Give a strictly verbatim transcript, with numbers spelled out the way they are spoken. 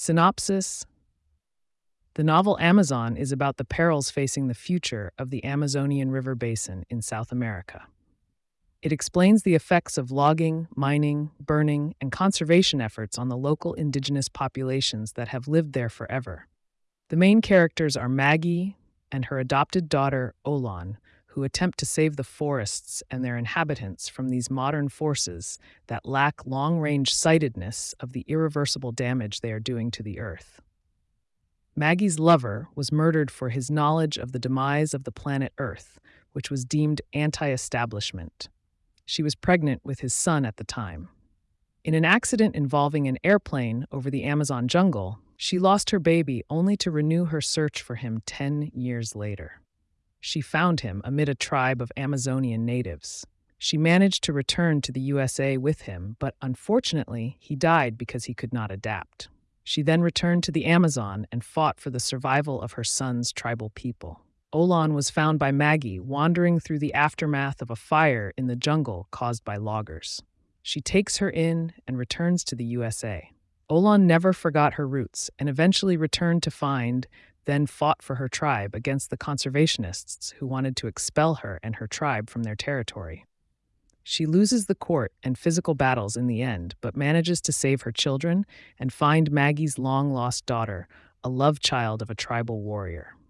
Synopsis: the novel Amazon is about the perils facing the future of the Amazonian River Basin in South America. It explains the effects of logging, mining, burning, and conservation efforts on the local indigenous populations that have lived there forever. The main characters are Maggie and her adopted daughter, Olan, who attempt to save the forests and their inhabitants from these modern forces that lack long-range sightedness of the irreversible damage they are doing to the earth. Maggie's lover was murdered for his knowledge of the demise of the planet Earth, which was deemed anti-establishment. She was pregnant with his son at the time. In an accident involving an airplane over the Amazon jungle, she lost her baby only to renew her search for him ten years later. She found him amid a tribe of Amazonian natives. She managed to return to the U S A with him, but unfortunately, he died because he could not adapt. She then returned to the Amazon and fought for the survival of her son's tribal people. Olan was found by Maggie wandering through the aftermath of a fire in the jungle caused by loggers. She takes her in and returns to the U S A. Olan never forgot her roots and eventually returned to find, then fought for her tribe against the conservationists who wanted to expel her and her tribe from their territory. She loses the court and physical battles in the end, but manages to save her children and find Maggie's long-lost daughter, a love child of a tribal warrior.